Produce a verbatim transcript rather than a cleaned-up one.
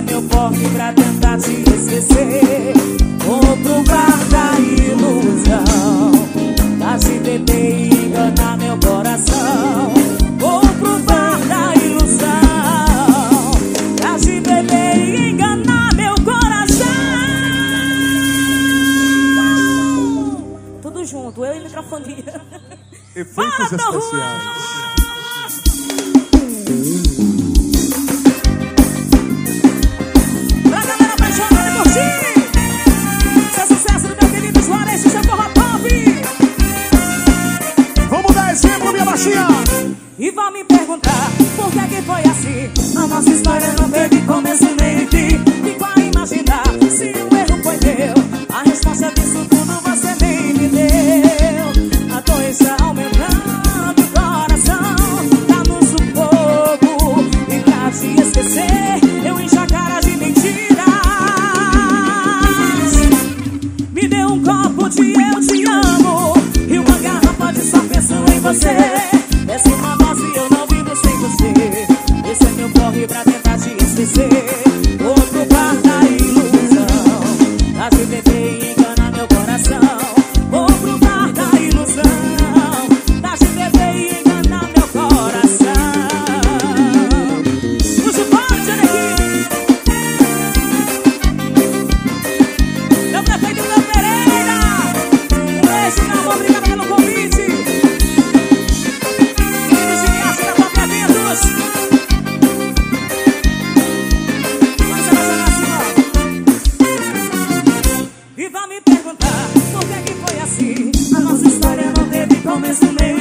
meu porte pra tentar te esquecer. Vou pro bar da ilusão, pra se beber e enganar meu coração. Vou pro bar da ilusão, pra se beber e enganar meu coração. Tudo junto, eu e microfonia. Efeitos especiais. Pra galera apaixonada por ti, seu sucesso do meu querido Juarez, seu forró top. Vamos dar exemplo, minha baixinha. E vão me perguntar por que que foi assim. A nossa história não teve começo nem fim. Fico a imaginar se o erro foi meu. A resposta disso tudo você nem me deu. A dor está aumentando, o coração tá no sufoco. E pra te esquecer eu encho a cara de mentiras. Me dê um copo de eu te amo e uma garrafa de só penso em você. Essa é uma dose eu não vivo sem você. Esse é meu corre pra tentar te esquecer. Outro bar da ilusão, pra se beber e enganar meu coração. Outro bar da ilusão, pra se beber e enganar meu coração. Puxa o forte, olha aqui. Meu prefeito Léo Pereira, um beijo, meu amor, obrigado pelo convite. E vai me perguntar por que que foi assim. A nossa história não teve começo nem